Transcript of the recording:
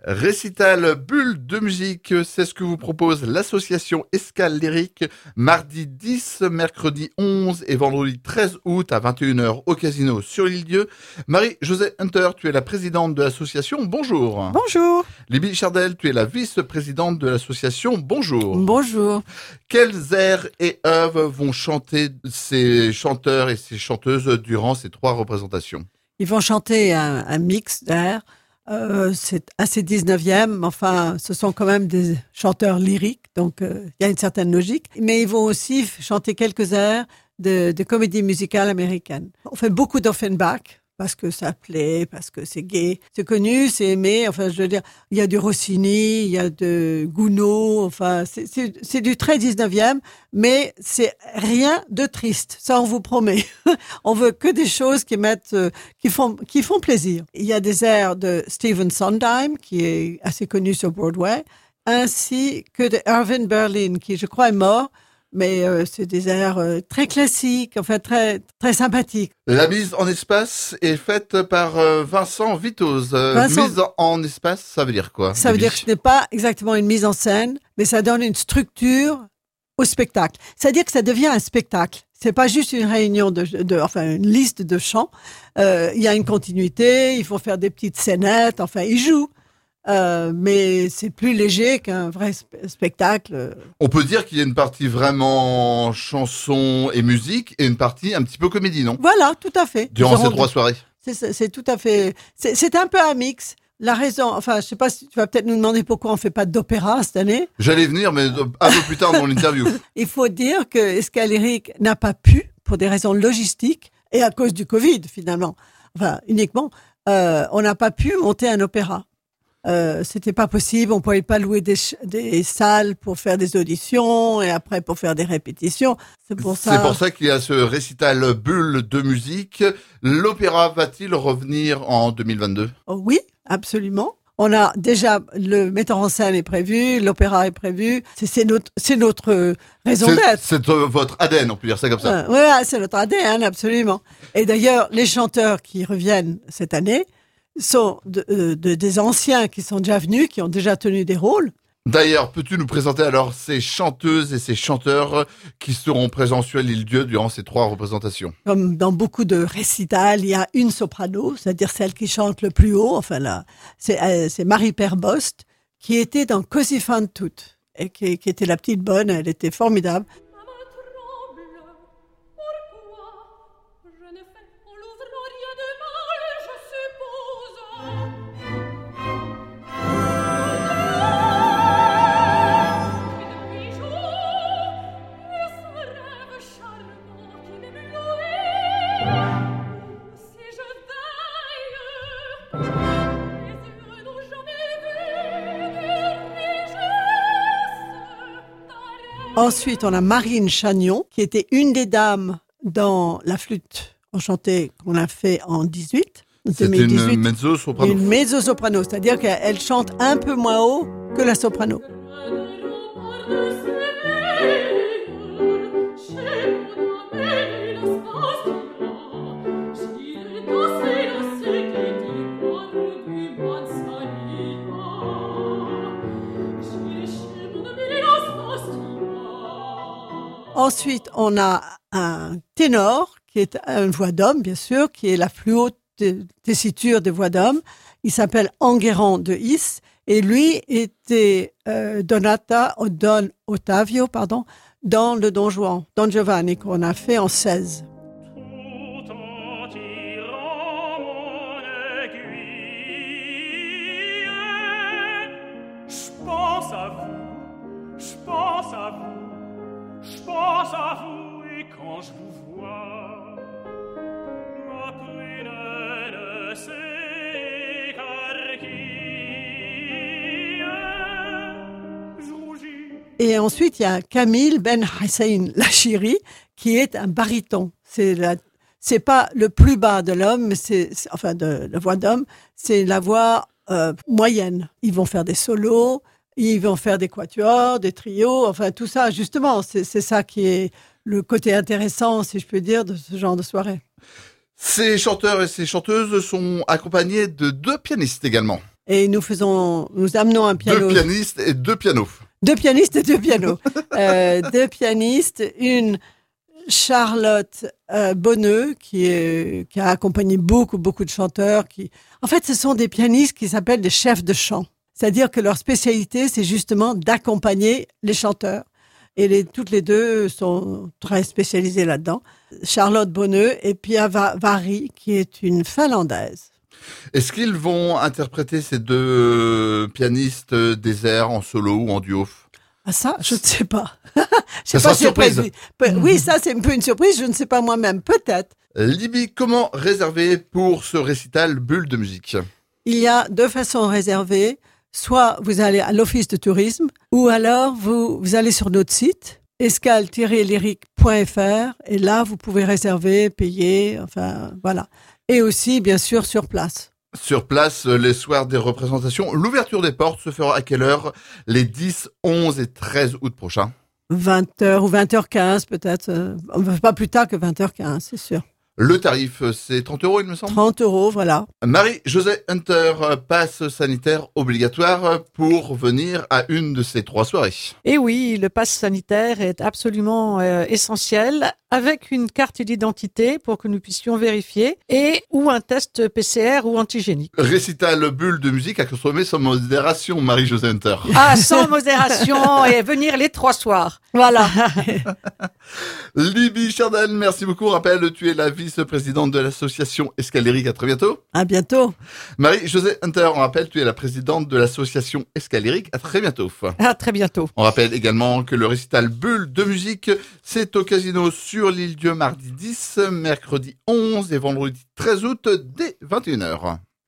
Récital Bulle de musique, c'est ce que vous propose l'association Escale Lyrique mardi 10, mercredi 11 et vendredi 13 août à 21h au Casino sur l'Île-Dieu. Marie-Josée Hunter, tu es la présidente de l'association, bonjour. Bonjour. Libby Chardel, tu es la vice-présidente de l'association, bonjour. Bonjour. Quels airs et œuvres vont chanter ces chanteurs et ces chanteuses durant ces 3 représentations? Ils vont chanter un mix d'airs. C'est assez 19e, enfin, ce sont quand même des chanteurs lyriques, donc il y a une certaine logique. Mais ils vont aussi chanter quelques airs de comédie musicale américaine. On fait beaucoup d'Offenbach, parce que ça plaît, parce que c'est gai. C'est connu, c'est aimé, enfin, je veux dire, il y a du Rossini, il y a de Gounod, enfin, c'est du très 19e, mais c'est rien de triste, ça on vous promet. On veut que des choses qui font plaisir. Il y a des airs de Stephen Sondheim, qui est assez connu sur Broadway, ainsi que de Irving Berlin, qui je crois est mort, mais c'est des airs très classiques, enfin très très sympathiques. La mise en espace est faite par Vincent Vitoz. Mise en espace, ça veut dire quoi? Ça veut dire que ce n'est pas exactement une mise en scène, mais ça donne une structure au spectacle. C'est-à-dire que ça devient un spectacle. C'est pas juste une réunion enfin une liste de chants. Il y a une continuité, il faut faire des petites scénettes, enfin ils jouent. Mais c'est plus léger qu'un vrai spectacle. On peut dire qu'il y a une partie vraiment chanson et musique et une partie un petit peu comédie, non? Voilà, tout à fait. Durant ces 3 soirées. C'est tout à fait. C'est un peu un mix. La raison, enfin, je sais pas si tu vas peut-être nous demander pourquoi on fait pas d'opéra cette année. J'allais venir, mais un peu plus tard dans l'interview. Il faut dire que Escale Lyrique n'a pas pu, pour des raisons logistiques et à cause du Covid finalement, enfin uniquement, on n'a pas pu monter un opéra. C'était pas possible, on pouvait pas louer des salles pour faire des auditions et après pour faire des répétitions. C'est pour ça qu'il y a ce récital Bulle de musique. L'opéra va-t-il revenir en 2022? Oui, absolument. On a déjà, le metteur en scène est prévu, l'opéra est prévu. C'est notre raison d'être. C'est votre ADN, on peut dire ça comme ça. Oui, c'est notre ADN, absolument. Et d'ailleurs, les chanteurs qui reviennent cette année sont des anciens qui sont déjà venus, qui ont déjà tenu des rôles. D'ailleurs, peux-tu nous présenter alors ces chanteuses et ces chanteurs qui seront présents sur l'Île-Dieu durant ces 3 représentations? Comme dans beaucoup de récitals, il y a une soprano, c'est-à-dire celle qui chante le plus haut. Enfin là, c'est Marie Perbost, qui était dans Così fan tutte, et qui était la petite bonne, elle était formidable. Ensuite, on a Marine Chagnon, qui était une des dames dans la flûte enchantée qu'on a fait en 2018. C'est une mezzo-soprano. Une mezzo-soprano, c'est-à-dire qu'elle chante un peu moins haut que la soprano. Ensuite, on a un ténor, qui est une voix d'homme, bien sûr, qui est la plus haute tessiture des voix d'homme. Il s'appelle Enguerrand de Is, et lui était Don Ottavio, dans le Don Giovanni, qu'on a fait en 16. Je pense à vous et quand je vous vois, ma prunelle s'écarquille, je rougis. Et ensuite, il y a Camille Ben Hussein Lachiri, qui est un baryton. C'est pas le plus bas de l'homme, mais enfin de la voix d'homme, c'est la voix moyenne. Ils vont faire des solos. Ils vont faire des quatuors, des trios, enfin tout ça, justement, c'est ça qui est le côté intéressant, si je peux dire, de ce genre de soirée. Ces chanteurs et ces chanteuses sont accompagnés de 2 pianistes également. Et nous amenons un piano. Deux pianistes et deux pianos. Deux pianistes et deux pianos. Deux pianistes, une Charlotte Bonneux qui a accompagné beaucoup de chanteurs. En fait, ce sont des pianistes qui s'appellent des chefs de chant. C'est-à-dire que leur spécialité, c'est justement d'accompagner les chanteurs. Et toutes les deux sont très spécialisées là-dedans. Charlotte Bonneux et Pia Vari, qui est une Finlandaise. Est-ce qu'ils vont interpréter ces deux pianistes des airs en solo ou en duo? Ah ça, je ne sais pas. Ça sera surprise. Oui, ça c'est un peu une surprise, je ne sais pas moi-même, peut-être. Libye, comment réserver pour ce récital Bulle de musique? Il y a deux façons réservées. Soit vous allez à l'office de tourisme, ou alors vous allez sur notre site, escale-lyrique.fr, et là vous pouvez réserver, payer, enfin voilà. Et aussi, bien sûr, sur place. Sur place, les soirs des représentations. L'ouverture des portes se fera à quelle heure? Les 10, 11 et 13 août prochains. 20h ou 20h15 peut-être. Pas plus tard que 20h15, c'est sûr. Le tarif, c'est 30 €, il me semble. 30 €, voilà. Marie-Josée Hunter, passe sanitaire obligatoire pour venir à une de ces 3 soirées. Et oui, le pass sanitaire est absolument essentiel, avec une carte d'identité pour que nous puissions vérifier, et ou un test PCR ou antigénique. Récital Bulle de musique à consommer sans modération, Marie-Josée Hunter. Ah, sans modération, et venir les 3 soirs. Voilà. Libye Chardel, merci beaucoup. Rappelle, tu es la vice-présidente de l'association Escale Lyrique. À très bientôt. À bientôt. Marie-Josée Hunter, on rappelle, tu es la présidente de l'association Escale Lyrique. À très bientôt. À très bientôt. On rappelle également que le récital Bulle de musique, c'est au Casino sur l'Île-Dieu mardi 10, mercredi 11 et vendredi 13 août dès 21h.